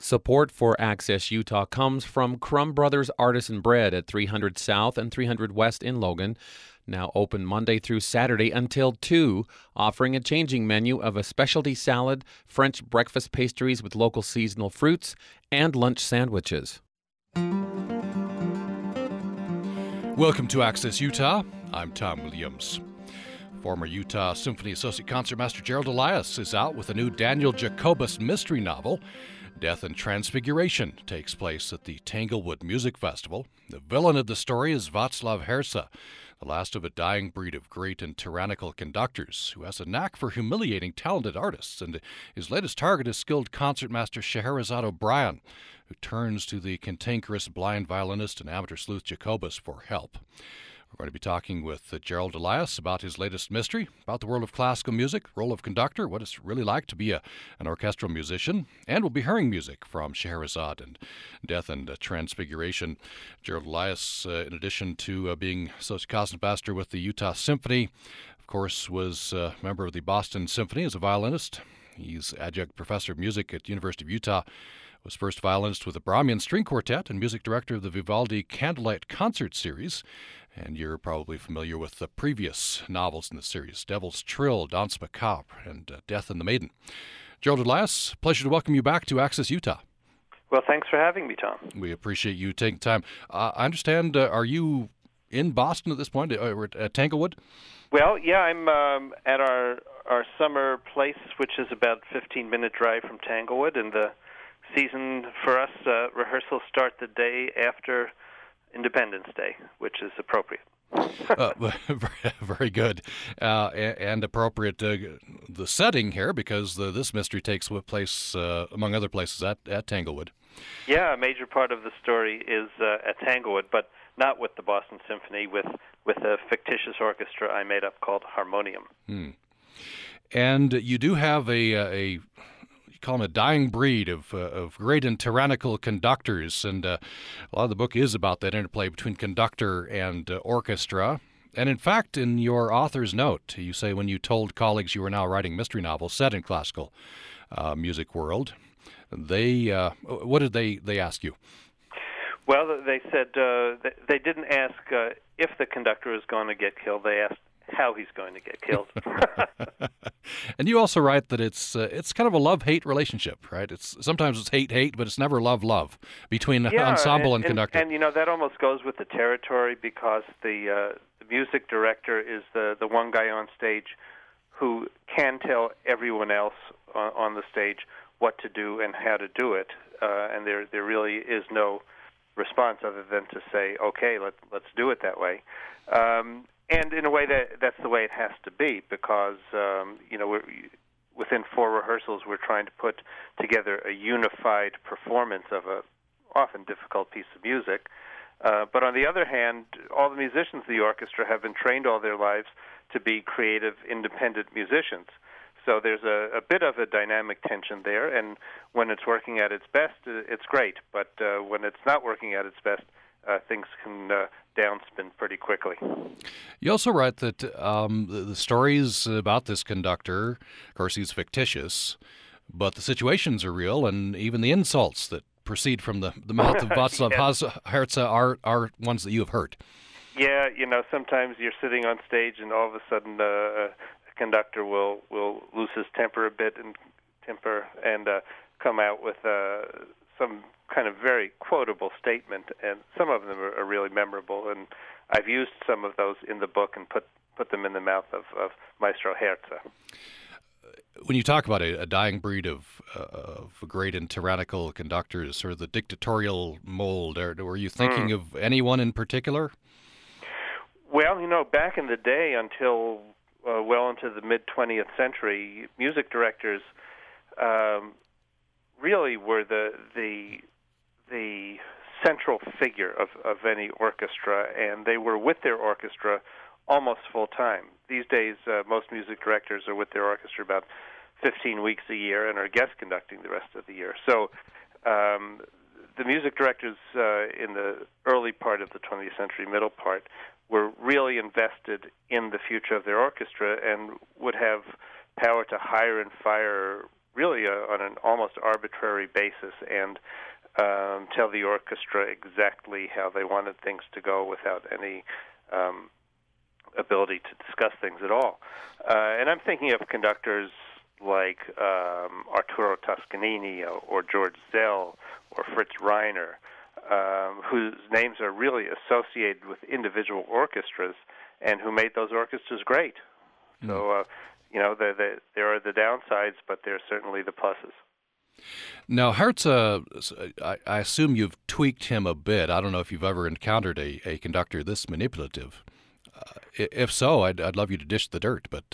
Support for Access Utah comes from Crumb Brothers Artisan Bread at 300 South and 300 West in Logan. Now open Monday through Saturday until 2, offering a changing menu of a specialty salad, French breakfast pastries with local seasonal fruits, and lunch sandwiches. Welcome to Access Utah. I'm Tom Williams. Former Utah Symphony Associate Concertmaster Gerald Elias is out with a new Daniel Jacobus mystery novel. Death and Transfiguration takes place at the Tanglewood Music Festival. The villain of the story is Václav Hersa, the last of a dying breed of great and tyrannical conductors who has a knack for humiliating talented artists, and his latest target is skilled concertmaster Scheherazade O'Brien, who turns to the cantankerous blind violinist and amateur sleuth Jacobus for help. We're going to be talking with Gerald Elias about his latest mystery, about the world of classical music, role of conductor, what it's really like to be an orchestral musician, and we'll be hearing music from Scheherazade and Death and Transfiguration. Gerald Elias, in addition to being Associate Concertmaster with the Utah Symphony, of course, was a member of the Boston Symphony as a violinist. He's adjunct professor of music at the University of Utah, was first violinist with the Brahmian String Quartet and music director of the Vivaldi Candlelight Concert Series. And you're probably familiar with the previous novels in the series, Devil's Trill, Danse Macabre, and Death and the Maiden. Gerald Elias, pleasure to welcome you back to Access Utah. Well, thanks for having me, Tom. We appreciate you taking time. I understand, are you in Boston at this point, at Tanglewood? Well, yeah, I'm at our summer place, which is about a 15-minute drive from Tanglewood, and the season for us, rehearsals start the day after Independence Day, which is appropriate. Very good, and appropriate. The setting here, because this mystery takes place, among other places, at Tanglewood. Yeah, a major part of the story is at Tanglewood, but not with the Boston Symphony, with a fictitious orchestra I made up called Harmonium. And you do have a call them a dying breed of great and tyrannical conductors, and a lot of the book is about that interplay between conductor and orchestra. And in fact, in your author's note, you say when you told colleagues you were now writing mystery novels set in classical music world, what did they ask you? Well, they said they didn't ask if the conductor is going to get killed. They asked how he's going to get killed. And you also write that it's kind of a love-hate relationship, right? Sometimes it's hate-hate, but it's never love-love between ensemble and conductor. And that almost goes with the territory, because the music director is the one guy on stage who can tell everyone else on the stage what to do and how to do it, and there really is no response other than to say, okay, let's do it that way. And in a way, that's the way it has to be, because within 4 rehearsals, we're trying to put together a unified performance of a often difficult piece of music. But on the other hand, all the musicians of the orchestra have been trained all their lives to be creative, independent musicians. So there's a bit of a dynamic tension there, and when it's working at its best, it's great. But when it's not working at its best, things can downspin pretty quickly. You also write that the stories about this conductor, of course, he's fictitious, but the situations are real, and even the insults that proceed from the mouth of Václav Hersa are ones that you have heard. Yeah, sometimes you're sitting on stage, and all of a sudden a conductor will lose his temper a bit and come out with some kind of very quotable statement, and some of them are really memorable, and I've used some of those in the book and put them in the mouth of Maestro Hersa. When you talk about a dying breed of great and tyrannical conductors, or the dictatorial mold, were you thinking of anyone in particular? Well, back in the day, until well into the mid-20th century, music directors really were the central figure of any orchestra, and they were with their orchestra almost full time. These days, most music directors are with their orchestra about 15 weeks a year and are guest conducting the rest of the year. So the music directors in the early part of the 20th century, middle part, were really invested in the future of their orchestra and would have power to hire and fire really on an almost arbitrary basis and tell the orchestra exactly how they wanted things to go without any ability to discuss things at all. And I'm thinking of conductors like Arturo Toscanini or George Szell or Fritz Reiner, whose names are really associated with individual orchestras and who made those orchestras great. So, there are the downsides, but there are certainly the pluses. Now, Herza, I assume you've tweaked him a bit. I don't know if you've ever encountered a conductor this manipulative. If so, I'd love you to dish the dirt. But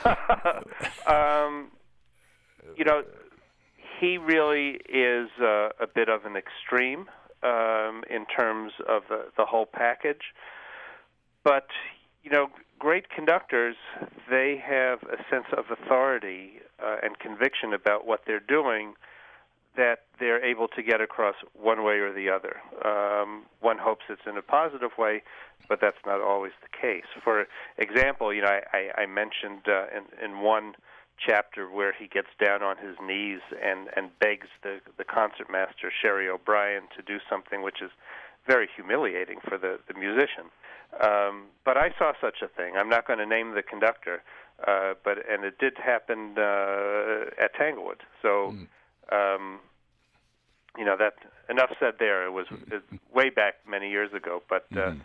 he really is a bit of an extreme in terms of the whole package. But great conductors, they have a sense of authority and conviction about what they're doing that they're able to get across one way or the other. One hopes it's in a positive way, but that's not always the case. For example, I mentioned in one chapter where he gets down on his knees and begs the concertmaster, Sherry O'Brien, to do something which is very humiliating for the musician. But I saw such a thing. I'm not going to name the conductor, but it did happen at Tanglewood. So, that enough said there. It was way back many years ago, but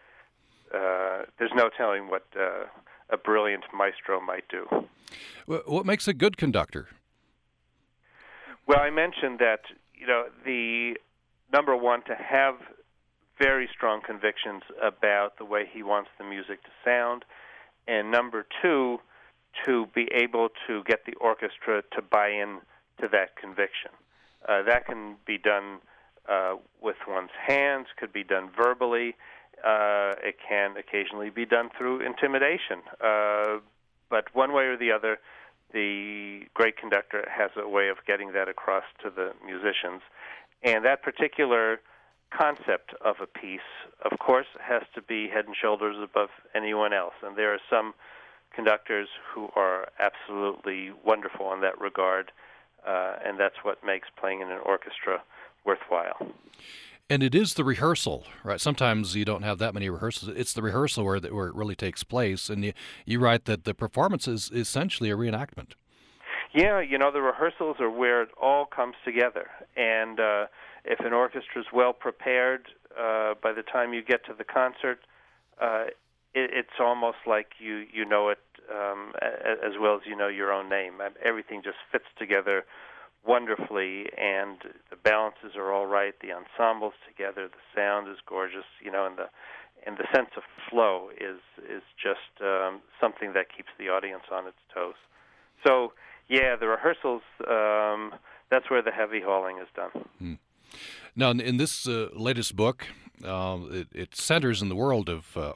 there's no telling what a brilliant maestro might do. What makes a good conductor? Well, I mentioned that the number one, to have very strong convictions about the way he wants the music to sound, and number two, to be able to get the orchestra to buy in to that conviction. That can be done with one's hands, could be done verbally. It can occasionally be done through intimidation. But one way or the other, the great conductor has a way of getting that across to the musicians. And that particular concept of a piece, of course, has to be head and shoulders above anyone else. And there are some conductors who are absolutely wonderful in that regard, and that's what makes playing in an orchestra worthwhile. And it is the rehearsal, right? Sometimes you don't have that many rehearsals. It's the rehearsal where it really takes place. And you write that the performance is essentially a reenactment. Yeah, the rehearsals are where it all comes together. And if an orchestra is well prepared, by the time you get to the concert, it's almost like you know it as well as you know your own name. Everything just fits together wonderfully, and the balances are all right. The ensemble's together. The sound is gorgeous. And the sense of flow is just something that keeps the audience on its toes. So, yeah, the rehearsals, that's where the heavy hauling is done. Now, in this latest book, it centers in the world of an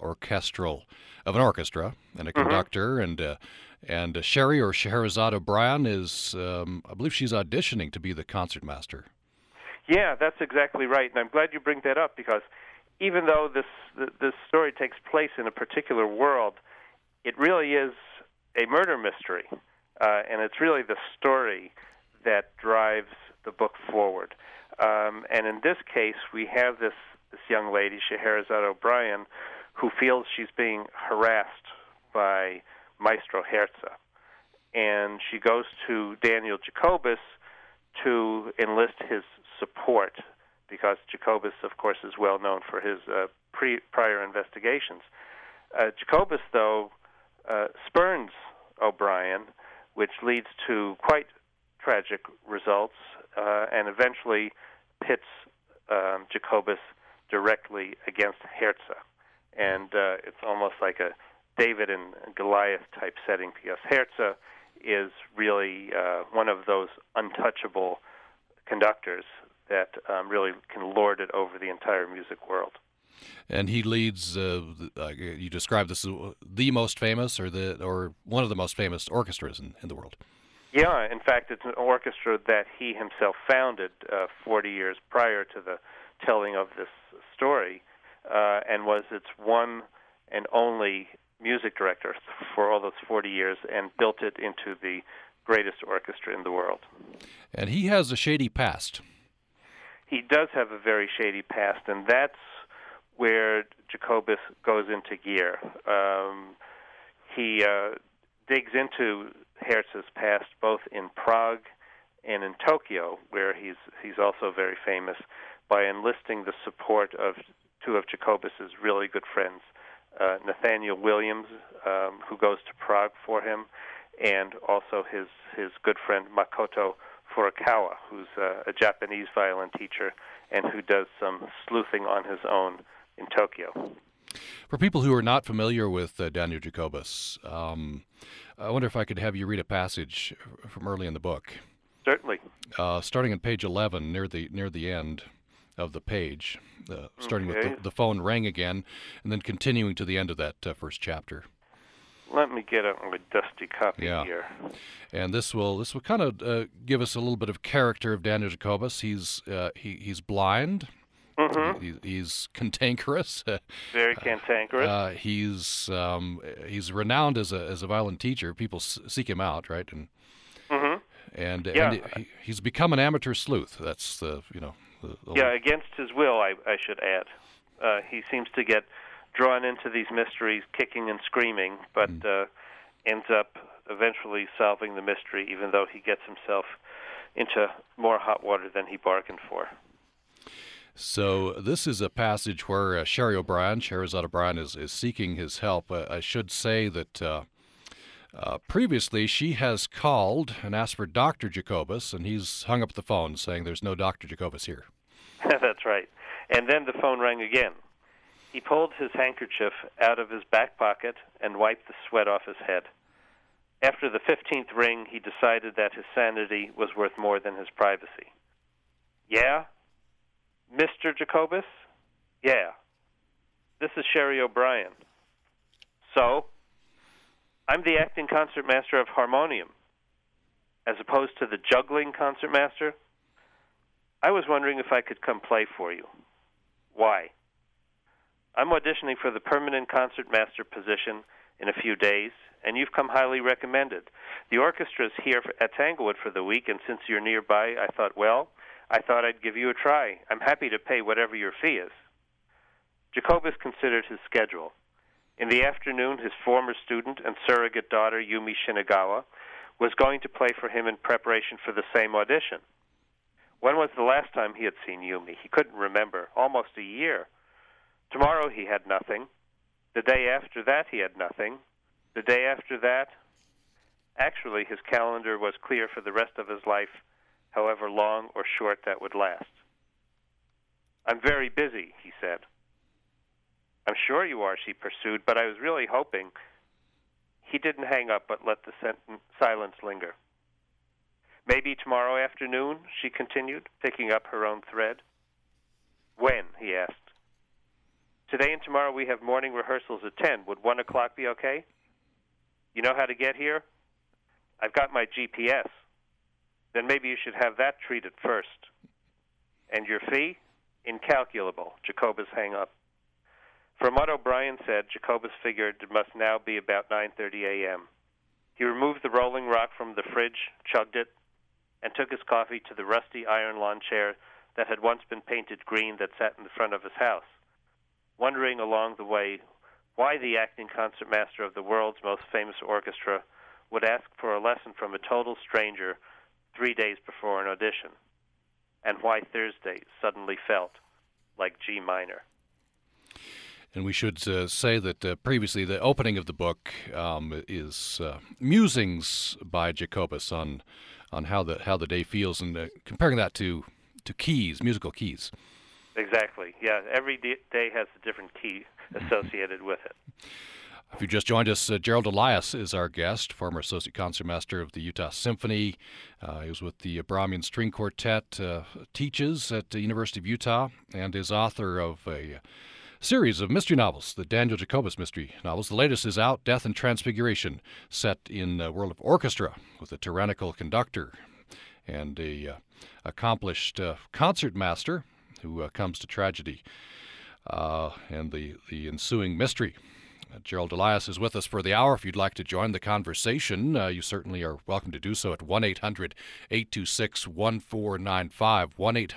orchestra and a conductor, and Sherry or Scheherazade O'Brien is, I believe she's auditioning to be the concertmaster. Yeah, that's exactly right, and I'm glad you bring that up, because even though this story takes place in a particular world, it really is a murder mystery, and it's really the story that drives the book forward. And in this case, we have this young lady, Scheherazade O'Brien, who feels she's being harassed by Maestro Herza. And she goes to Daniel Jacobus to enlist his support, because Jacobus, of course, is well known for his prior investigations. Jacobus, though, spurns O'Brien, which leads to quite tragic results, and eventually pits Jacobus directly against Herza. And it's almost like a David and Goliath type setting, because Herza is really one of those untouchable conductors that really can lord it over the entire music world. And he leads, you describe this as the most famous or one of the most famous orchestras in the world. Yeah, in fact, it's an orchestra that he himself founded 40 years prior to the telling of this story, and was its one and only music director for all those 40 years, and built it into the greatest orchestra in the world. And he has a shady past. He does have a very shady past, and that's where Jacobus goes into gear. He digs into Hertz's past both in Prague and in Tokyo, where he's also very famous, by enlisting the support of two of Jacobus's really good friends, Nathaniel Williams, who goes to Prague for him, and also his good friend Makoto Furukawa, who's a Japanese violin teacher and who does some sleuthing on his own in Tokyo. For people who are not familiar with Daniel Jacobus, I wonder if I could have you read a passage from early in the book. Certainly. Starting on page 11, near the end of the page, starting with the phone rang again, and then continuing to the end of that first chapter. Let me get out my dusty copy here. And this will kind of give us a little bit of character of Daniel Jacobus. He's blind. Mm-hmm. He's cantankerous. Very cantankerous. He's renowned as a violin teacher. People seek him out, right? And and he's become an amateur sleuth. That's the against his will, I should add. He seems to get drawn into these mysteries, kicking and screaming, but ends up eventually solving the mystery, even though he gets himself into more hot water than he bargained for. So this is a passage where Scheherazade O'Brien is seeking his help. I should say that previously she has called and asked for Dr. Jacobus, and he's hung up the phone saying there's no Dr. Jacobus here. That's right. And then the phone rang again. He pulled his handkerchief out of his back pocket and wiped the sweat off his head. After the 15th ring, he decided that his sanity was worth more than his privacy. Yeah? Mr. Jacobus? Yeah. This is Sherry O'Brien. So? I'm the acting concertmaster of Harmonium, as opposed to the juggling concertmaster. I was wondering if I could come play for you. Why? I'm auditioning for the permanent concertmaster position in a few days, and you've come highly recommended. The orchestra's here at Tanglewood for the week, and since you're nearby, I thought I'd give you a try. I'm happy to pay whatever your fee is. Jacobus considered his schedule. In the afternoon, his former student and surrogate daughter, Yumi Shinagawa, was going to play for him in preparation for the same audition. When was the last time he had seen Yumi? He couldn't remember. Almost a year. Tomorrow he had nothing. The day after that he had nothing. The day after that... Actually, his calendar was clear for the rest of his life, however long or short that would last. I'm very busy, he said. I'm sure you are, she pursued, but I was really hoping... He didn't hang up, but let the silence linger. Maybe tomorrow afternoon, she continued, picking up her own thread. When? He asked. Today and tomorrow we have morning rehearsals at 10. Would 1 o'clock be okay? You know how to get here? I've got my GPS. Then maybe you should have that treated first. And your fee? Incalculable. Jacobus hang up. From what O'Brien said, Jacobus figured it must now be about 9:30 a.m. He removed the rolling rock from the fridge, chugged it, and took his coffee to the rusty iron lawn chair that had once been painted green that sat in the front of his house, wondering along the way why the acting concertmaster of the world's most famous orchestra would ask for a lesson from a total stranger 3 days before an audition, and why Thursday suddenly felt like G minor. And we should say that previously the opening of the book is musings by Jacobus on how the day feels, and comparing that to keys, musical keys. Exactly. Yeah, every day has a different key associated with it. If you just joined us, Gerald Elias is our guest, former associate concertmaster of the Utah Symphony. He was with the Brahmian String Quartet, teaches at the University of Utah, and is author of a series of mystery novels, the Daniel Jacobus mystery novels. The latest is out, Death and Transfiguration, set in a world of orchestra with a tyrannical conductor and a accomplished concertmaster who comes to tragedy and the ensuing mystery. Gerald Elias is with us for the hour. If you'd like to join the conversation, you certainly are welcome to do so at 1-800-826-1495,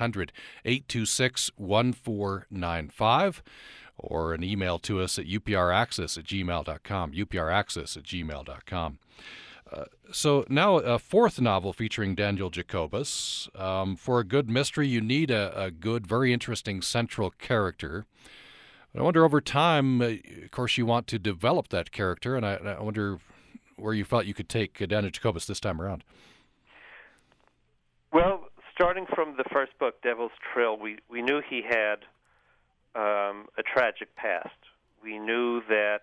1-800-826-1495, or an email to us at upraccess@gmail.com, upraccess@gmail.com. So now a fourth novel featuring Daniel Jacobus. For a good mystery, you need a good, very interesting central character. I wonder over time, of course, you want to develop that character, and I wonder where you felt you could take Daniel Jacobus this time around. Well, starting from the first book, Devil's Trill, we knew he had a tragic past. We knew that,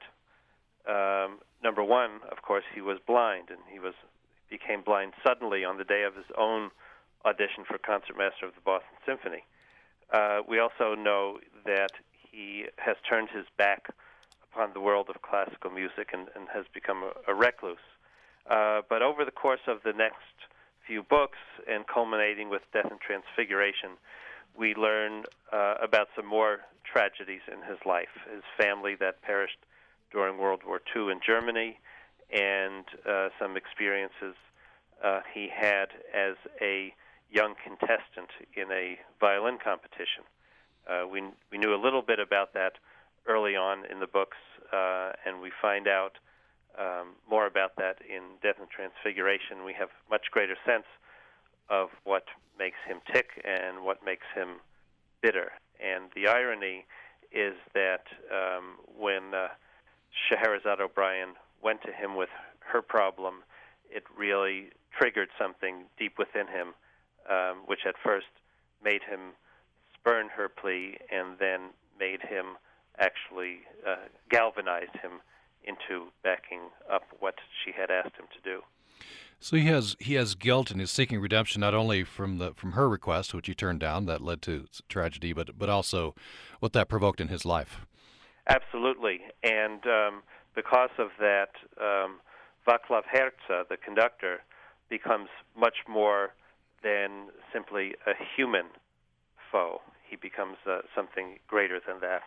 number one, of course, he was blind, and he became blind suddenly on the day of his own audition for concertmaster of the Boston Symphony. We also know that he has turned his back upon the world of classical music and has become a recluse. But over the course of the next few books, and culminating with Death and Transfiguration, we learn about some more tragedies in his life. His family that perished during World War II in Germany, and some experiences he had as a young contestant in a violin competition. We knew a little bit about that early on in the books, and we find out more about that in Death and Transfiguration. We have much greater sense of what makes him tick and what makes him bitter. And the irony is that when Scheherazade O'Brien went to him with her problem, it really triggered something deep within him, which at first made him spurn her plea, and then made him actually galvanized him into backing up what she had asked him to do. So he has guilt, and is seeking redemption not only from her request, which he turned down, that led to tragedy, but also what that provoked in his life. Absolutely, and because of that, Václav Herze, the conductor, becomes much more than simply a human foe. He becomes something greater than that.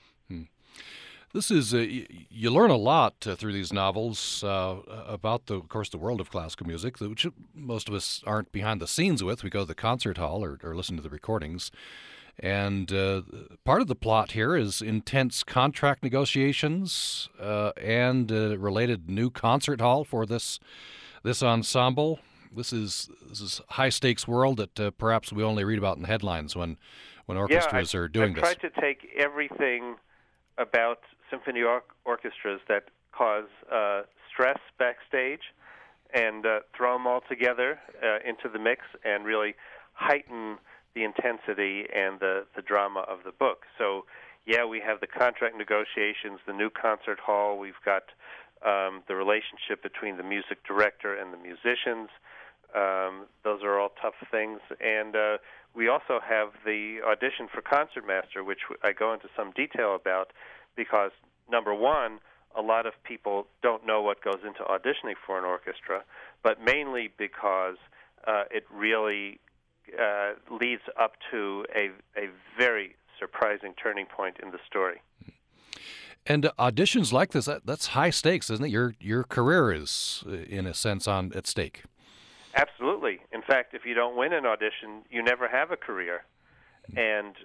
This is you learn a lot through these novels about of course, the world of classical music, which most of us aren't behind the scenes with. We go to the concert hall or listen to the recordings, and part of the plot here is intense contract negotiations and related new concert hall for this ensemble. This is high stakes world that perhaps we only read about in the headlines when orchestras are doing this. I've tried to take everything about symphony orchestras that cause stress backstage and throw them all together into the mix and really heighten the intensity and the drama of the book. So, we have the contract negotiations, the new concert hall. We've got the relationship between the music director and the musicians. Those are all tough things. And we also have the audition for concertmaster, which I go into some detail about, because, number one, a lot of people don't know what goes into auditioning for an orchestra, but mainly because it really leads up to a very surprising turning point in the story. And auditions like this, that's high stakes, isn't it? Your career is, in a sense, at stake. Absolutely. In fact, if you don't win an audition, you never have a career. And,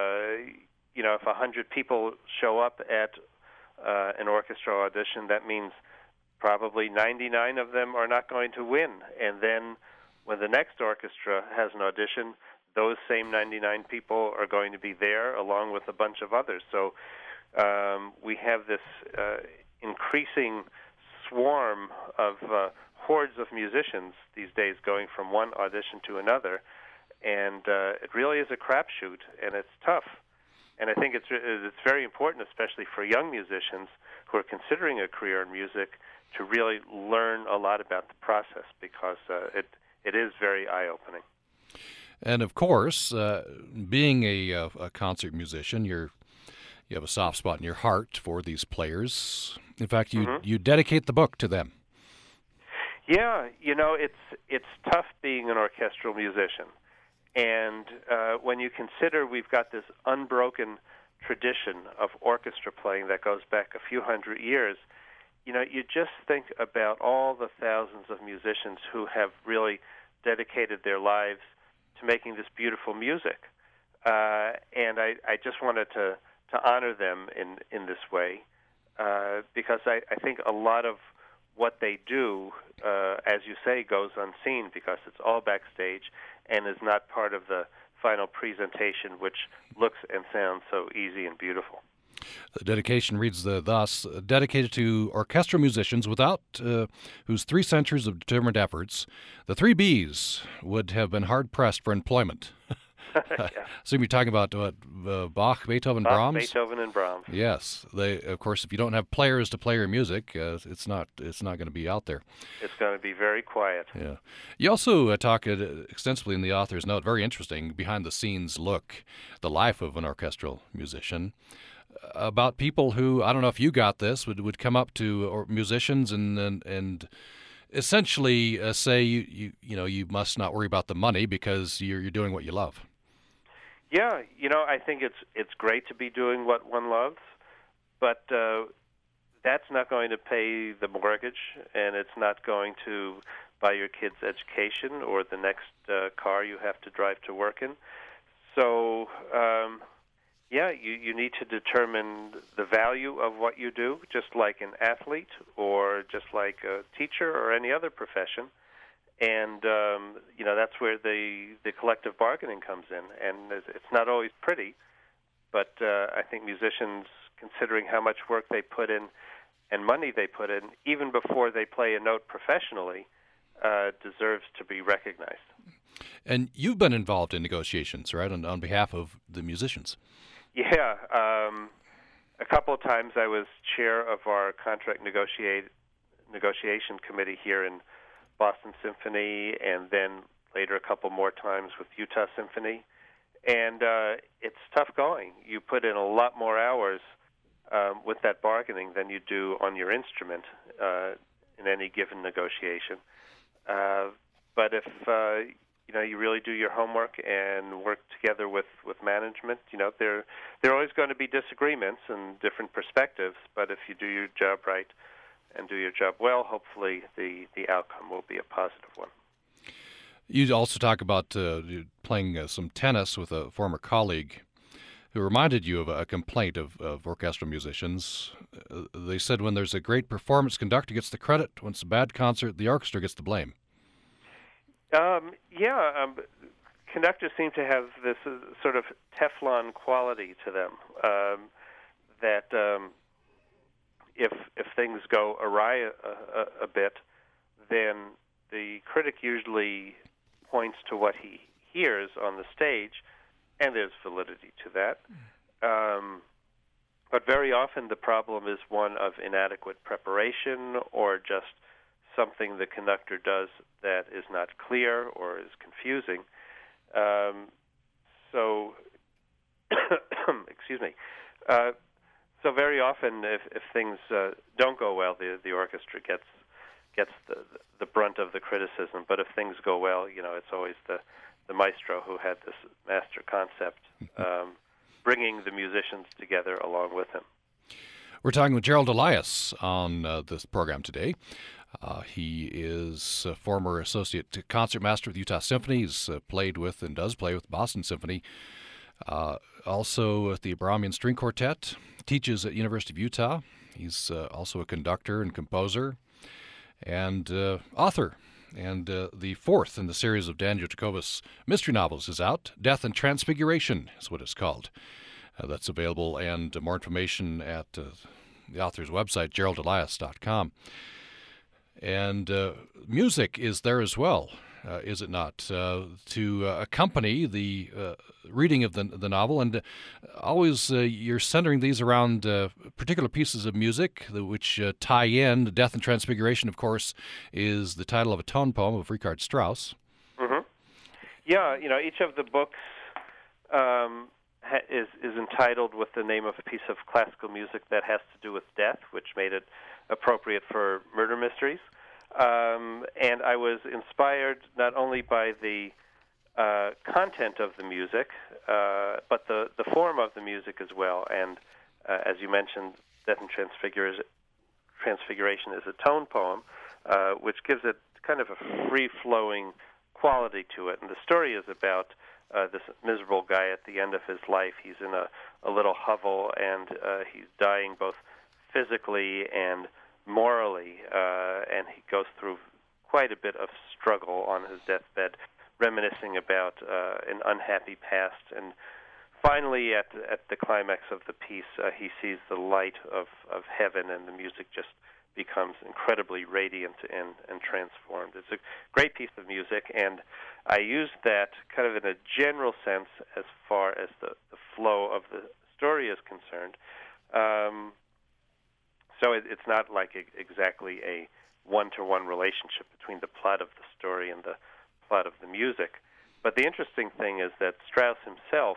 if 100 people show up at an orchestra audition, that means probably 99 of them are not going to win. And then when the next orchestra has an audition, those same 99 people are going to be there along with a bunch of others. So we have this increasing swarm of hordes of musicians these days going from one audition to another, and it really is a crapshoot, and it's tough. And I think it's very important, especially for young musicians who are considering a career in music, to really learn a lot about the process, because it is very eye-opening. And of course, being a concert musician, you have a soft spot in your heart for these players. In fact, you dedicate the book to them. Yeah, it's tough being an orchestral musician. And when you consider we've got this unbroken tradition of orchestra playing that goes back a few hundred years, you just think about all the thousands of musicians who have really dedicated their lives to making this beautiful music. And I just wanted to honor them in this way, because I think a lot of what they do, as you say, goes unseen because it's all backstage and is not part of the final presentation, which looks and sounds so easy and beautiful. The dedication reads thus: dedicated to orchestral musicians without whose 3 centuries of determined efforts, the 3 Bs would have been hard-pressed for employment. Yeah. So you're talking about Bach, Beethoven, Brahms? Beethoven, and Brahms. Yes. They, of course, if you don't have players to play your music, it's not going to be out there. It's going to be very quiet. Yeah. You also talk extensively in the author's note, very interesting, behind-the-scenes look, the life of an orchestral musician, about people who, I don't know if you got this, would come up to musicians and essentially say you must not worry about the money because you're doing what you love. Yeah, I think it's great to be doing what one loves, but that's not going to pay the mortgage, and it's not going to buy your kids' education or the next car you have to drive to work in. So, you need to determine the value of what you do, just like an athlete or just like a teacher or any other profession. And, that's where the collective bargaining comes in. And it's not always pretty, but I think musicians, considering how much work they put in and money they put in, even before they play a note professionally, deserves to be recognized. And you've been involved in negotiations, right, on behalf of the musicians? Yeah. A couple of times I was chair of our contract negotiation committee here in Boston Symphony, and then later a couple more times with Utah Symphony. And it's tough going. You put in a lot more hours with that bargaining than you do on your instrument in any given negotiation. But if you really do your homework and work together with management, there are always going to be disagreements and different perspectives, but if you do your job right and do your job well, hopefully the outcome will be a positive one. You also talk about playing some tennis with a former colleague who reminded you of a complaint of orchestral musicians. They said when there's a great performance, conductor gets the credit. When it's a bad concert, the orchestra gets the blame. Conductors seem to have this sort of Teflon quality to them, that if things go awry a bit, then the critic usually points to what he hears on the stage, and there's validity to that. But very often the problem is one of inadequate preparation or just something the conductor does that is not clear or is confusing. Excuse me. So very often, if things don't go well, the orchestra gets the brunt of the criticism. But if things go well, it's always the maestro who had this master concept, bringing the musicians together along with him. We're talking with Gerald Elias on this program today. He is a former associate concertmaster with Utah Symphony. He's played with and does play with Boston Symphony. Also with the Brahmian String Quartet. Teaches at University of Utah. He's also a conductor and composer and author. And the 4th in the series of Daniel Jacobus mystery novels is out. Death and Transfiguration is what it's called. That's available, and more information at the author's website, geraldelias.com. And music is there as well, is it not, to accompany the reading of the novel. And always you're centering these around particular pieces of music which tie in. Death and Transfiguration, of course, is the title of a tone poem of Richard Strauss. Mm-hmm. Yeah, each of the books is entitled with the name of a piece of classical music that has to do with death, which made it appropriate for murder mysteries. And I was inspired not only by the content of the music, but the form of the music as well. And as you mentioned, Death and Transfiguration is a tone poem, which gives it kind of a free-flowing quality to it. And the story is about this miserable guy at the end of his life. He's in a little hovel, and he's dying both physically and morally, and he goes through quite a bit of struggle on his deathbed, reminiscing about an unhappy past. And finally, at the climax of the piece, he sees the light of heaven, and the music just becomes incredibly radiant and transformed. It's a great piece of music, and I use that kind of in a general sense as far as the flow of the story is concerned. So it's not like exactly a one-to-one relationship between the plot of the story and the plot of the music. But the interesting thing is that Strauss himself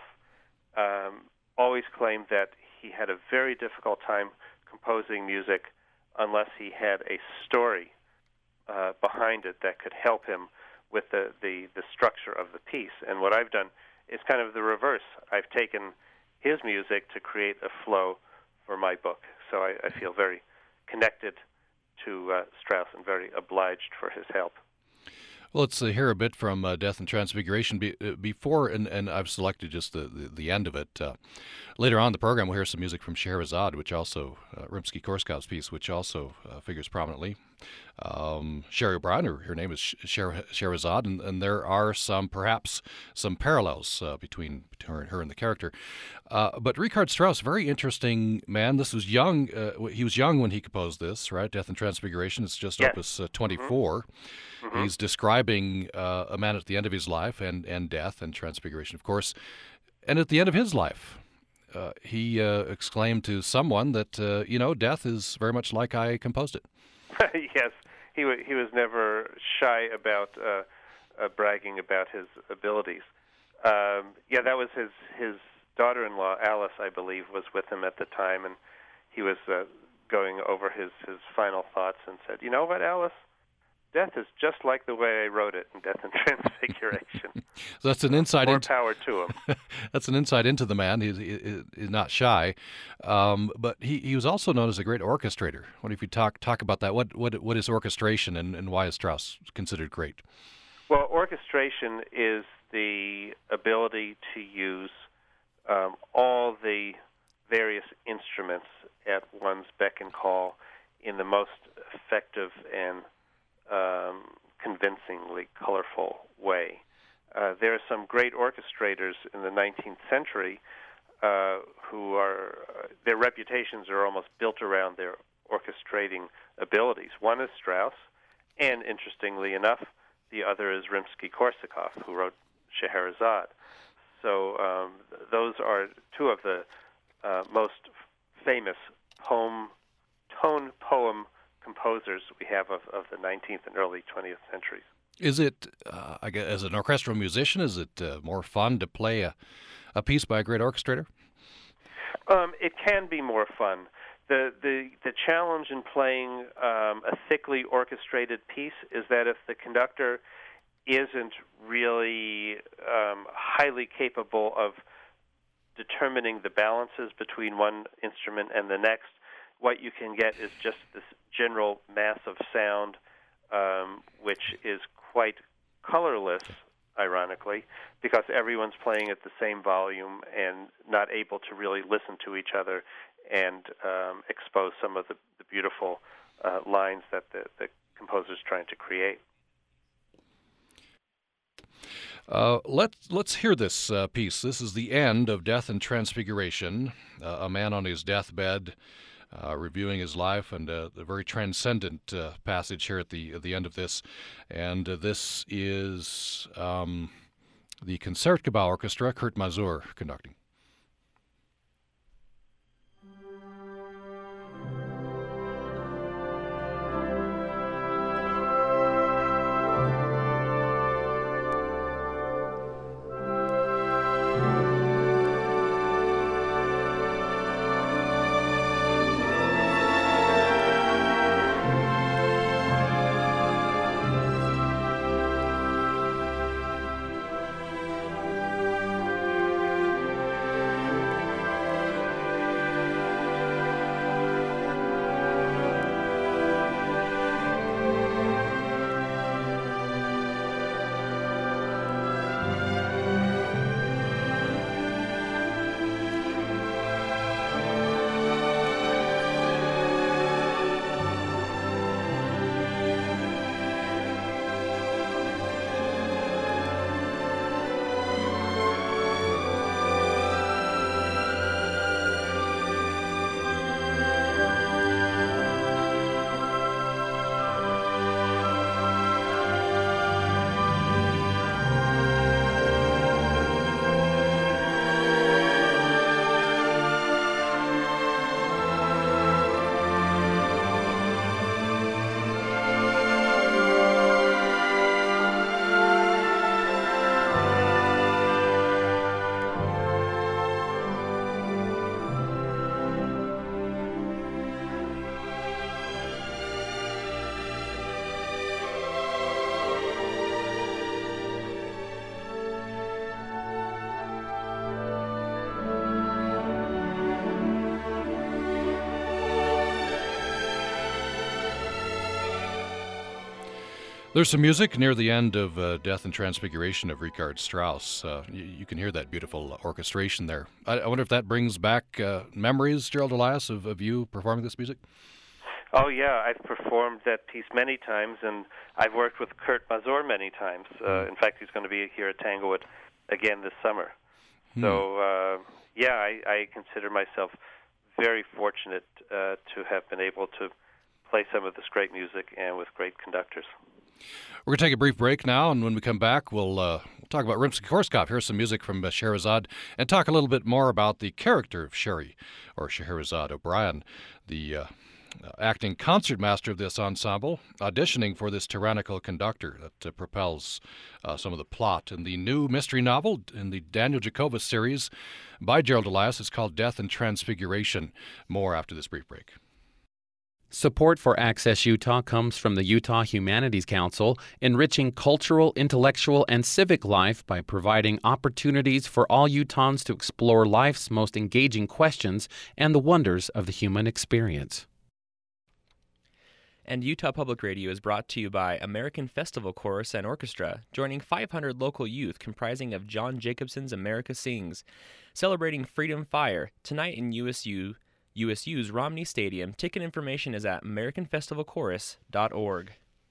always claimed that he had a very difficult time composing music unless he had a story behind it that could help him with the structure of the piece. And what I've done is kind of the reverse. I've taken his music to create a flow for my book. So I feel very connected to Strauss and very obliged for his help. Well, let's hear a bit from Death and Transfiguration before, and I've selected just the end of it. Later on in the program, we'll hear some music from Scheherazade, which also, Rimsky-Korsakov's piece, which also figures prominently. Sherry O'Brien, her name is Scheherazade, and there are perhaps some parallels between her and the character. But Richard Strauss, very interesting man. This was young. He was young when he composed this, right? Death and Transfiguration. It's just Opus 24. Mm-hmm. He's describing a man at the end of his life and death and transfiguration, of course. And at the end of his life, he exclaimed to someone that, death is very much like I composed it. Yes, he was never shy about bragging about his abilities. That was his daughter-in-law, Alice, I believe, was with him at the time, and he was going over his final thoughts and said, "You know what, Alice? Death is just like the way I wrote it in Death and Transfiguration." So that's an insight into more power to him. That's an insight into the man. He's not shy, but he was also known as a great orchestrator. What if you talk about that? What is orchestration, and why is Strauss considered great? Well, orchestration is the ability to use all the various instruments at one's beck and call in the most effective and convincingly colorful way. There are some great orchestrators in the 19th century who are their reputations are almost built around their orchestrating abilities. One is Strauss, and interestingly enough, the other is Rimsky-Korsakov, who wrote Scheherazade. So those are two of the most famous tone poem composers we have of the 19th and early 20th centuries. Is it, I guess, as an orchestral musician, is it more fun to play a piece by a great orchestrator? It can be more fun. The challenge in playing a thickly orchestrated piece is that if the conductor isn't really highly capable of determining the balances between one instrument and the next, what you can get is just this general mass of sound, which is quite colorless, ironically, because everyone's playing at the same volume and not able to really listen to each other and expose some of the beautiful lines that the composer's trying to create. Let's hear this piece. This is the end of Death and Transfiguration, a man on his deathbed, reviewing his life, and a very transcendent passage here at the end of this. And this is the Concertgebouw Orchestra, Kurt Masur conducting. There's some music near the end of Death and Transfiguration of Richard Strauss. You can hear that beautiful orchestration there. I wonder if that brings back memories, Gerald Elias, of you performing this music? Oh, yeah, I've performed that piece many times, and I've worked with Kurt Masur many times. In fact, he's going to be here at Tanglewood again this summer. So, I consider myself very fortunate to have been able to play some of this great music and with great conductors. We're going to take a brief break now, and when we come back, we'll talk about Rimsky-Korsakov. Here's some music from Scheherazade, and talk a little bit more about the character of Sherry, or Scheherazade O'Brien, the acting concertmaster of this ensemble, auditioning for this tyrannical conductor that propels some of the plot in the new mystery novel in the Daniel Jacobus series by Gerald Elias. It's called Death and Transfiguration. More after this brief break. Support for Access Utah comes from the Utah Humanities Council, enriching cultural, intellectual, and civic life by providing opportunities for all Utahns to explore life's most engaging questions and the wonders of the human experience. And Utah Public Radio is brought to you by American Festival Chorus and Orchestra, joining 500 local youth comprising of John Jacobson's America Sings, celebrating Freedom Fire tonight in USU's Romney Stadium. Ticket information is at AmericanFestivalChorus.org.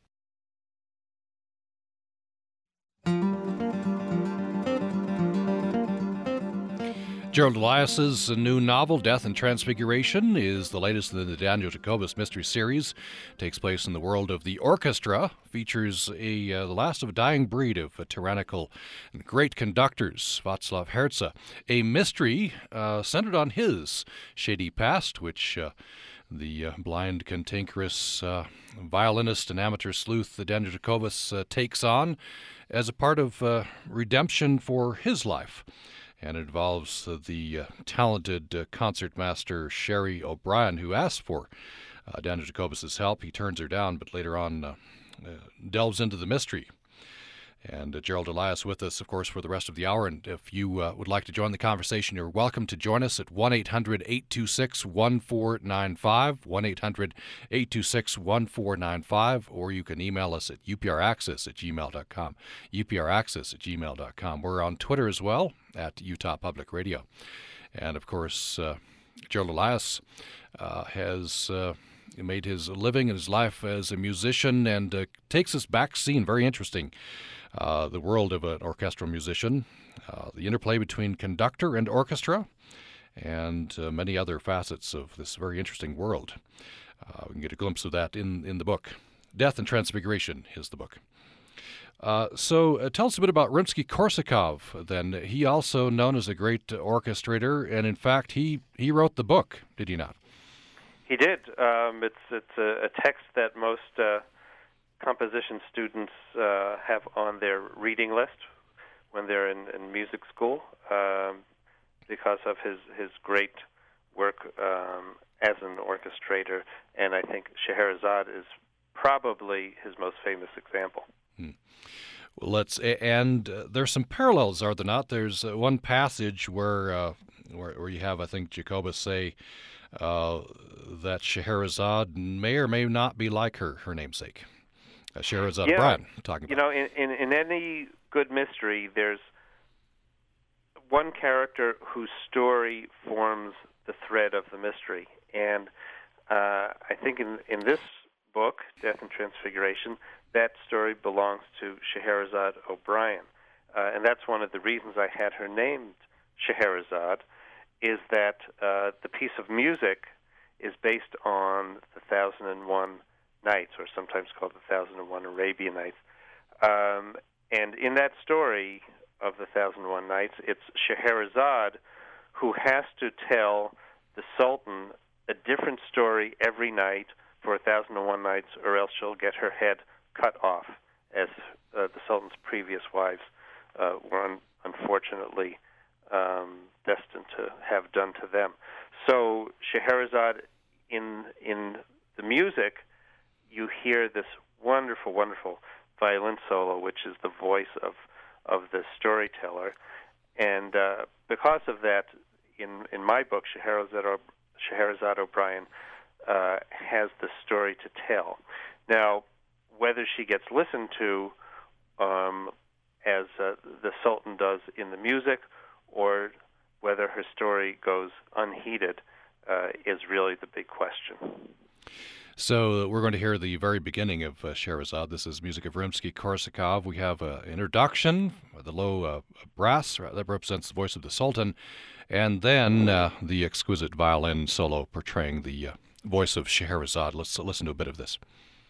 Gerald Elias's new novel, Death and Transfiguration, is the latest in the Daniel Jacobus mystery series. It takes place in the world of the orchestra, features the last of a dying breed of tyrannical and great conductors, Václav Herze, a mystery centered on his shady past, which the blind, cantankerous violinist and amateur sleuth Daniel Jacobus takes on as a part of redemption for his life. And it involves the talented concertmaster Sherry O'Brien, who asks for Daniel Jacobus' help. He turns her down, but later on delves into the mystery. And Gerald Elias with us, of course, for the rest of the hour. And if you would like to join the conversation, you're welcome to join us at 1-800-826-1495, 1-800-826-1495, or you can email us at upraccess@gmail.com, upraccess@gmail.com. We're on Twitter as well, at Utah Public Radio. And, of course, Gerald Elias has made his living and his life as a musician and takes us back scene, very interesting. The world of an orchestral musician, the interplay between conductor and orchestra, and many other facets of this very interesting world. We can get a glimpse of that in the book. Death and Transfiguration is the book. So tell us a bit about Rimsky-Korsakov, then. He also known as a great orchestrator, and in fact, he wrote the book, did he not? He did. It's a text that most composition students have on their reading list when they're in music school because of his great work as an orchestrator, and I think Scheherazade is probably his most famous example. Well, there's some parallels, are there not? There's one passage where you have, I think, Jacobus say that Scheherazade may or may not be like her namesake. Scheherazade O'Brien, talking about. In any good mystery, there's one character whose story forms the thread of the mystery. And I think in this book, Death and Transfiguration, that story belongs to Scheherazade O'Brien. And that's one of the reasons I had her named Scheherazade, is that the piece of music is based on the 1001 Nights, or sometimes called the 1001 Arabian Nights. And in that story of the 1001 Nights, it's Scheherazade who has to tell the Sultan a different story every night for 1001 nights, or else she'll get her head cut off, as the Sultan's previous wives were unfortunately destined to have done to them. So Scheherazade, in the music, you hear this wonderful, wonderful violin solo, which is the voice of the storyteller. And because of that, in my book, Scheherazade O'Brien has the story to tell. Now, whether she gets listened to as the Sultan does in the music, or whether her story goes unheeded, is really the big question. So we're going to hear the very beginning of Scheherazade. This is music of Rimsky-Korsakov. We have an introduction, the low brass that represents the voice of the Sultan, and then the exquisite violin solo portraying the voice of Scheherazade. Let's listen to a bit of this.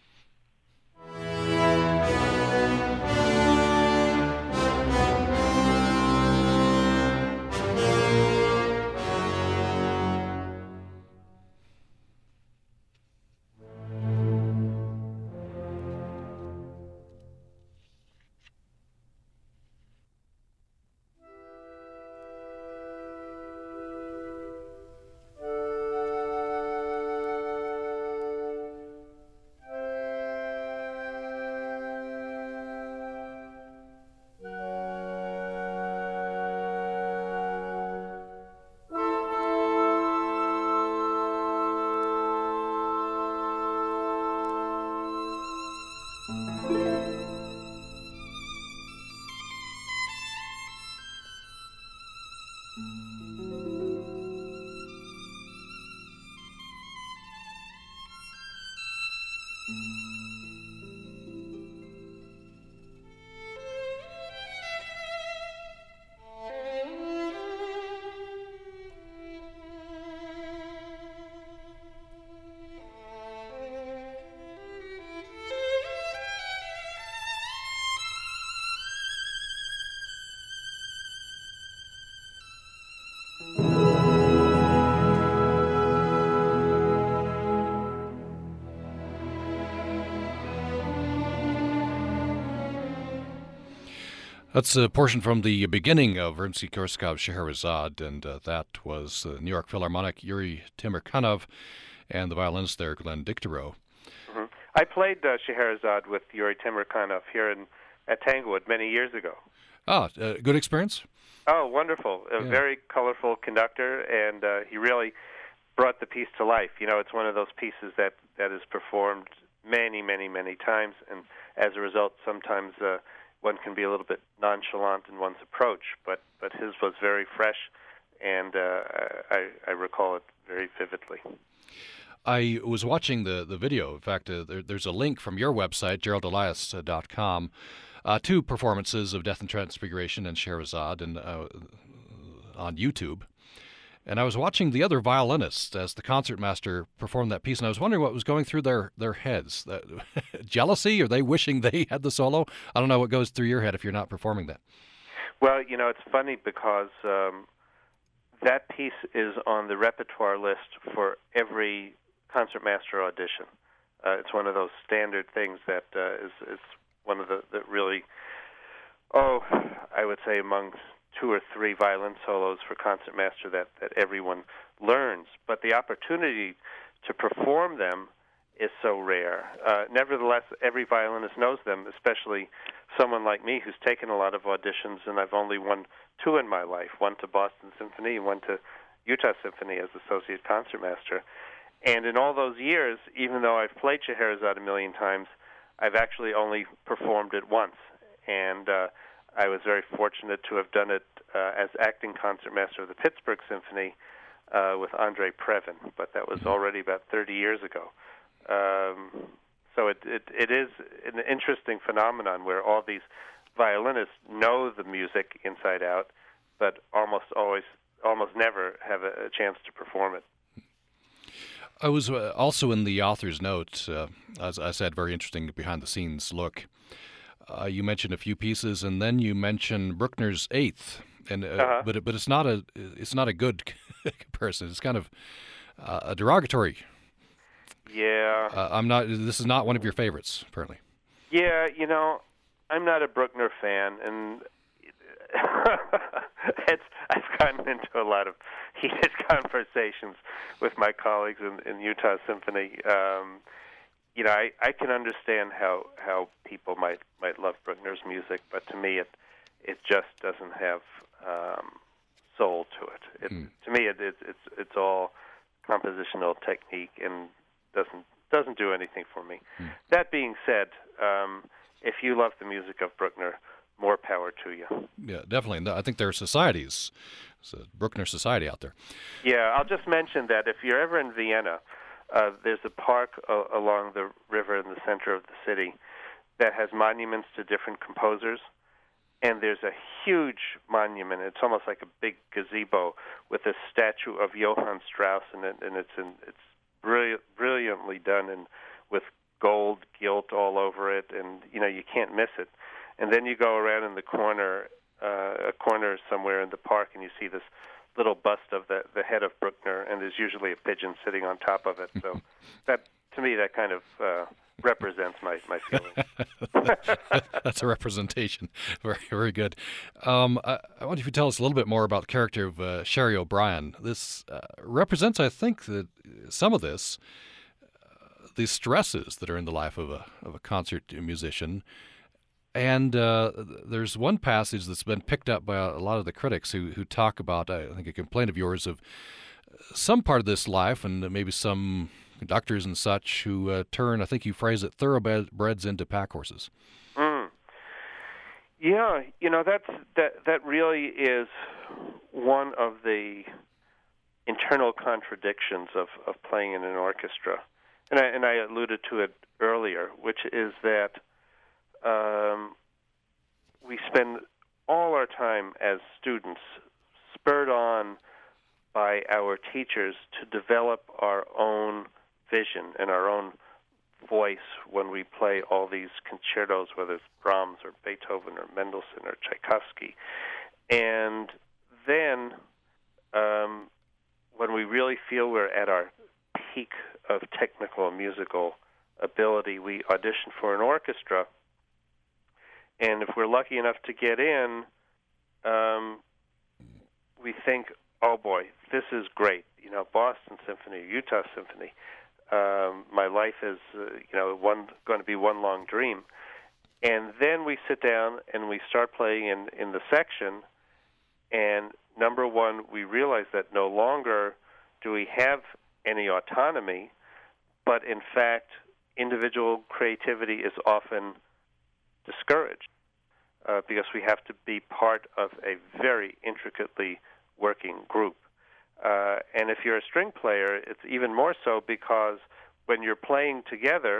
That's a portion from the beginning of Rimsky-Korsakov's Scheherazade, and that was the New York Philharmonic, Yuri Temirkanov, and the violinist there, Glenn Dicterow. Mm-hmm. I played Scheherazade with Yuri Temirkanov here at Tanglewood many years ago. Good experience? Oh, wonderful. A very colorful conductor, and he really brought the piece to life. You know, it's one of those pieces that is performed many, many, many times, and as a result, sometimes one can be a little bit nonchalant in one's approach, but his was very fresh, and I recall it very vividly. I was watching the video. In fact, there's a link from your website, GeraldElias.com, two performances of Death and Transfiguration and Scheherazade and, on YouTube. And I was watching the other violinists as the concertmaster performed that piece, and I was wondering what was going through their heads. Jealousy? Are they wishing they had the solo? I don't know what goes through your head if you're not performing that. Well, you know, it's funny because that piece is on the repertoire list for every concertmaster audition. It's one of those standard things that is one of the really, I would say among 2 or 3 violin solos for concertmaster that everyone learns. But the opportunity to perform them is so rare. Nevertheless, every violinist knows them, especially someone like me who's taken a lot of auditions, and I've only won 2 in my life, one to Boston Symphony and one to Utah Symphony as associate concertmaster. And in all those years, even though I've played Scheherazade a million times, I've actually only performed it once. And I was very fortunate to have done it as acting concertmaster of the Pittsburgh Symphony with Andre Previn, but that was already about 30 years ago. So it is an interesting phenomenon where all these violinists know the music inside out, but almost never have a chance to perform it. I was also in the author's note, as I said, very interesting behind-the-scenes look. You mentioned a few pieces, and then you mentioned Bruckner's Eighth, and but it's not a good comparison. It's kind of a derogatory. Yeah. This is not one of your favorites, apparently. Yeah, you know, I'm not a Bruckner fan, and I've gotten into a lot of heated conversations with my colleagues in Utah Symphony. You know, I can understand how people might love Bruckner's music, but to me, it just doesn't have soul to it. To me, it's all compositional technique and doesn't doesn't do anything for me. That being said, if you love the music of Bruckner, more power to you. Yeah, definitely. And I think there are societies. There's a Bruckner Society out there. Yeah, I'll just mention that if you're ever in Vienna, there's a park along the river in the center of the city that has monuments to different composers. And there's a huge monument. It's almost like a big gazebo with a statue of Johann Strauss in it, and it's brilliantly done, and with gold gilt all over it, and you can't miss it. And then you go around in the corner, a corner somewhere in the park, and you see this little bust of the head of Bruckner, and there's usually a pigeon sitting on top of it. So that, to me, that kind of represents my feelings. That's a representation. Very, very good. I wonder if you tell us a little bit more about the character of Sherry O'Brien. This represents, I think, that some of this, these stresses that are in the life of a concert musician. And there's one passage that's been picked up by a lot of the critics who talk about, I think, a complaint of yours of some part of this life, and maybe some conductors and such who turn, I think you phrase it, thoroughbreds into pack horses. Yeah, that really is one of the internal contradictions of playing in an orchestra, and I alluded to it earlier, which is that we spend all our time as students spurred on by our teachers to develop our own vision and our own voice when we play all these concertos, whether it's Brahms or Beethoven or Mendelssohn or Tchaikovsky. And then when we really feel we're at our peak of technical and musical ability, we audition for an orchestra. And if we're lucky enough to get in, we think, oh boy, this is great. Boston Symphony, Utah Symphony. My life is, going to be one long dream. And then we sit down and we start playing in the section. And number one, we realize that no longer do we have any autonomy, but in fact, individual creativity is often discouraged because we have to be part of a very intricately working group. And if you're a string player, it's even more so because when you're playing together,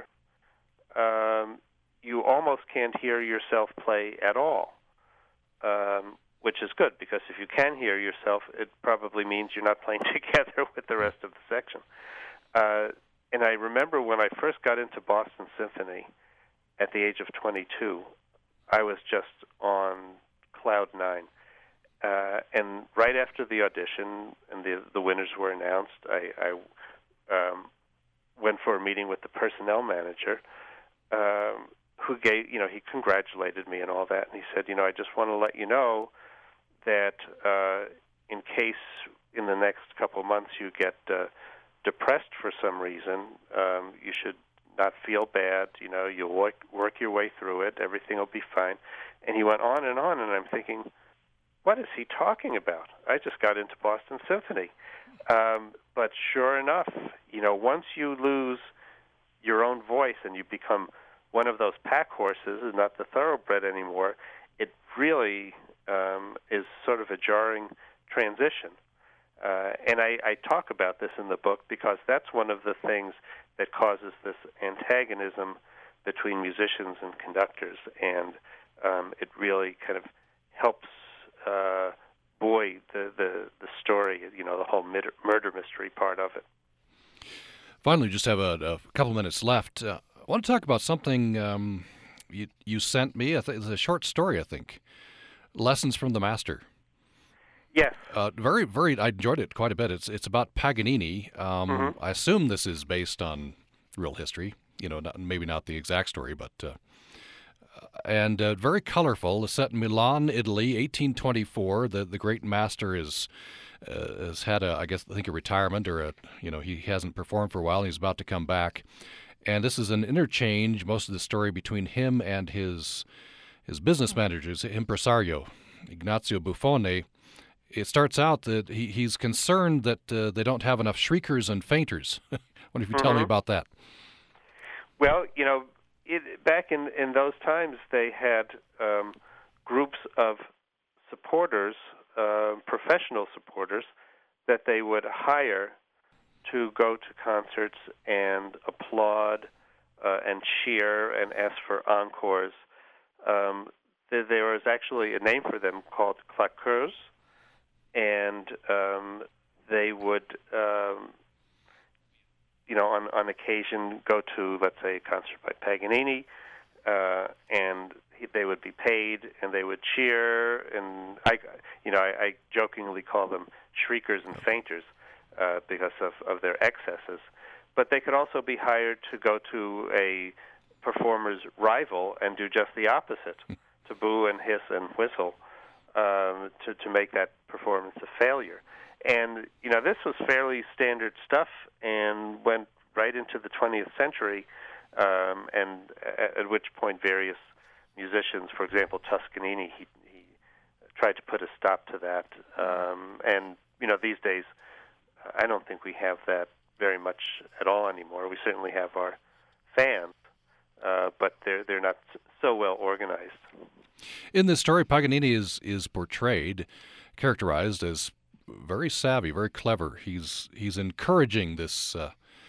you almost can't hear yourself play at all, which is good because if you can hear yourself, it probably means you're not playing together with the rest of the section. And I remember when I first got into Boston Symphony at the age of 22, I was just on cloud nine. And right after the audition and the winners were announced, I went for a meeting with the personnel manager, who gave, he congratulated me and all that, and he said, I just want to let you know that in case in the next couple of months you get depressed for some reason, you should not feel bad. You'll work your way through it. Everything will be fine. And he went on, and I'm thinking, what is he talking about? I just got into Boston Symphony. But sure enough, once you lose your own voice and you become one of those pack horses and not the thoroughbred anymore, it really is sort of a jarring transition. And I talk about this in the book because that's one of the things that causes this antagonism between musicians and conductors, and it really kind of helps buoy the story, the whole murder mystery part of it. Finally, just have a couple minutes left. I want to talk about something you sent me. It's a short story, I think. Lessons from the Master. Yes. Very, very. I enjoyed it quite a bit. It's about Paganini. I assume this is based on real history. Maybe not the exact story, but and very colorful. It's set in Milan, Italy, 1824. The great master has had I think a retirement or he hasn't performed for a while. And he's about to come back, and this is an interchange. Most of the story between him and his business manager, his impresario, Ignazio Buffone. It starts out that he's concerned that they don't have enough shriekers and fainters. What if you tell me about that? Well, back in those times, they had groups of supporters, professional supporters, that they would hire to go to concerts and applaud and cheer and ask for encores. There was actually a name for them called claqueurs, and they would, on occasion go to, let's say, a concert by Paganini, and they would be paid, and they would cheer, and I jokingly call them shriekers and fainters because of their excesses. But they could also be hired to go to a performer's rival and do just the opposite, to boo and hiss and whistle, to make that performance a failure. And, this was fairly standard stuff and went right into the 20th century, and at which point various musicians, for example, Toscanini, he tried to put a stop to that. And, these days, I don't think we have that very much at all anymore. We certainly have our fans, but they're not so well organized. In this story, Paganini is characterized as very savvy, very clever. He's encouraging this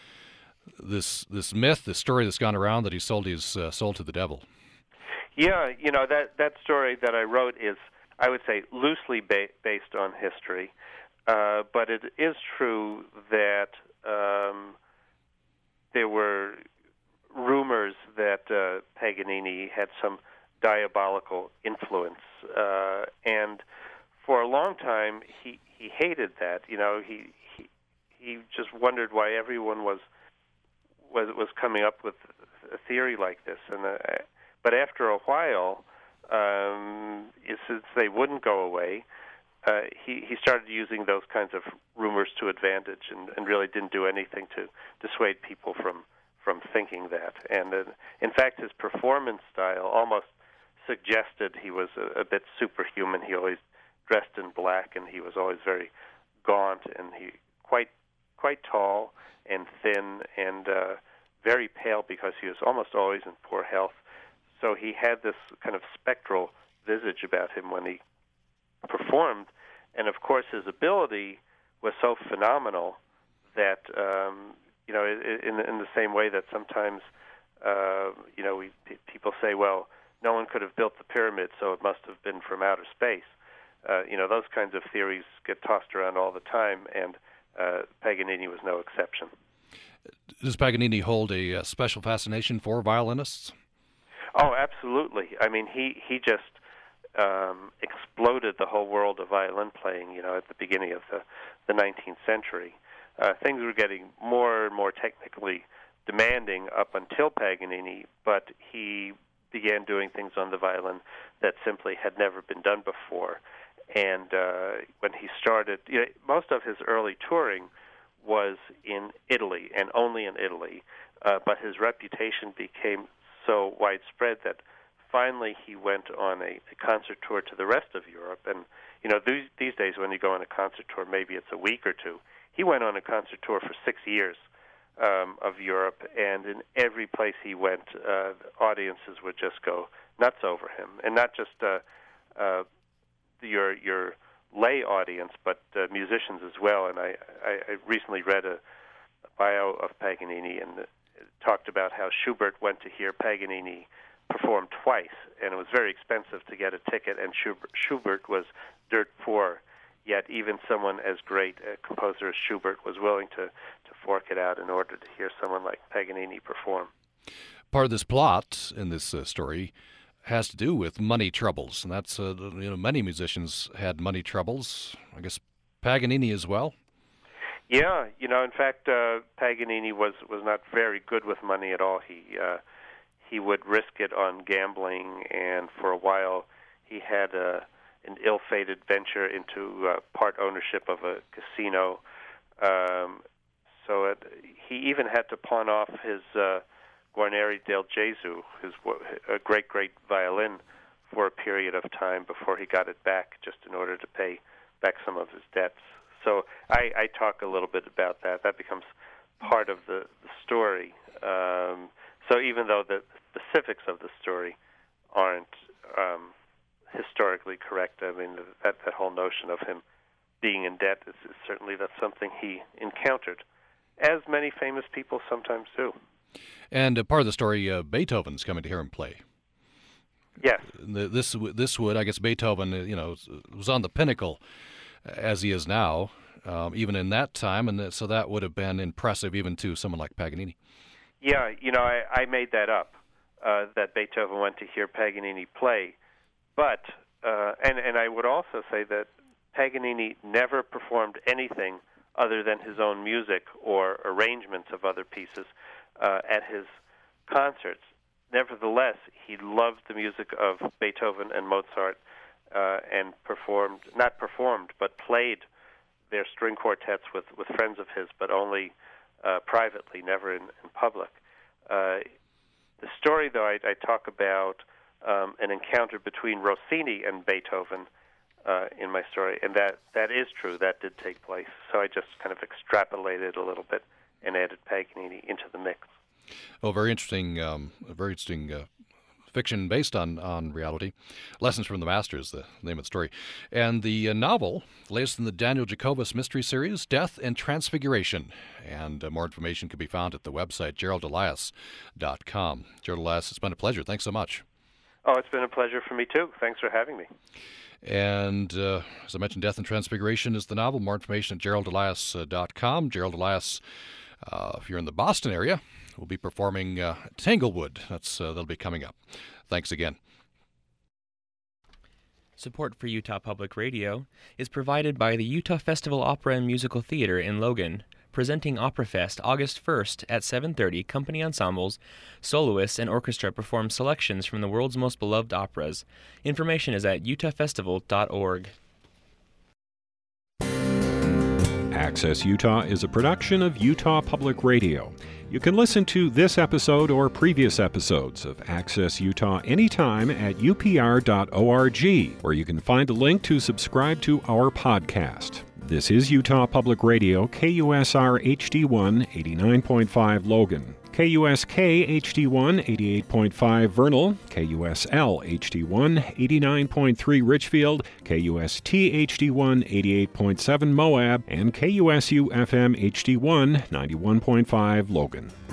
myth, this story that's gone around that he sold his soul to the devil. Yeah, that story that I wrote is, I would say, loosely based on history, but it is true that there were rumors that Paganini had some diabolical influence, and for a long time he hated that. He just wondered why everyone was coming up with a theory like this, and but after a while, since they wouldn't go away, he started using those kinds of rumors to advantage, and really didn't do anything to dissuade people from thinking that. And in fact, his performance style almost suggested he was a bit superhuman. He always dressed in black, and he was always very gaunt, and he quite tall and thin, and very pale because he was almost always in poor health. So he had this kind of spectral visage about him when he performed, and of course his ability was so phenomenal that in the same way that sometimes people say, well, no one could have built the pyramid, so it must have been from outer space. Those kinds of theories get tossed around all the time, and Paganini was no exception. Does Paganini hold a special fascination for violinists? Oh, absolutely. I mean, he just exploded the whole world of violin playing, at the beginning of the 19th century. Things were getting more and more technically demanding up until Paganini, but he began doing things on the violin that simply had never been done before. And when he started, most of his early touring was in Italy, and only in Italy, but his reputation became so widespread that finally he went on a concert tour to the rest of Europe. And, these days when you go on a concert tour, maybe it's a week or two. He went on a concert tour for 6 years of Europe, and in every place he went, the audiences would just go nuts over him. And not just your lay audience, but musicians as well. And I recently read a bio of Paganini, and it talked about how Schubert went to hear Paganini perform twice, and it was very expensive to get a ticket, and Schubert was dirt poor, yet even someone as great a composer as Schubert was willing to fork it out in order to hear someone like Paganini perform. Part of this plot in this story has to do with money troubles, and that's many musicians had money troubles. I guess Paganini as well. Yeah, in fact, Paganini was not very good with money at all. He would risk it on gambling, and for a while he had an ill-fated venture into part ownership of a casino. He even had to pawn off his Guarneri del Gesù, a great violin, for a period of time before he got it back, just in order to pay back some of his debts. So I talk a little bit about that. That becomes part of the story. So even though the specifics of the story aren't historically correct, I mean, that whole notion of him being in debt is certainly that's something he encountered, as many famous people sometimes do. And part of the story, Beethoven's coming to hear him play. Yes. This would, I guess, Beethoven, was on the pinnacle as he is now, even in that time, and so that would have been impressive even to someone like Paganini. Yeah, I made that up, that Beethoven went to hear Paganini play, but and I would also say that Paganini never performed anything other than his own music or arrangements of other pieces at his concerts. Nevertheless, he loved the music of Beethoven and Mozart and played their string quartets with friends of his, but only privately, never in public. The story, though, I talk about an encounter between Rossini and Beethoven in my story, and that is true. That did take place. So I just kind of extrapolated a little bit and added Paganini into the mix. Oh, very interesting fiction based on reality. Lessons from the Masters, the name of the story. And the novel, latest in the Daniel Jacobus mystery series, Death and Transfiguration. And more information can be found at the website, GeraldElias.com. Gerald Elias, it's been a pleasure. Thanks so much. Oh, it's been a pleasure for me, too. Thanks for having me. And as I mentioned, Death and Transfiguration is the novel. More information at GeraldElias.com. Gerald Elias, if you're in the Boston area, will be performing at Tanglewood. That'll be coming up. Thanks again. Support for Utah Public Radio is provided by the Utah Festival Opera and Musical Theater in Logan, presenting OperaFest August 1st at 7:30. Company ensembles, soloists, and orchestra perform selections from the world's most beloved operas. Information is at utahfestival.org. Access Utah is a production of Utah Public Radio. You can listen to this episode or previous episodes of Access Utah anytime at upr.org, where you can find a link to subscribe to our podcast. This is Utah Public Radio, KUSR HD1 89.5 Logan, KUSK HD1 88.5 Vernal, KUSL HD1 89.3 Richfield, KUST HD1 88.7 Moab, and KUSU FM HD1 91.5 Logan.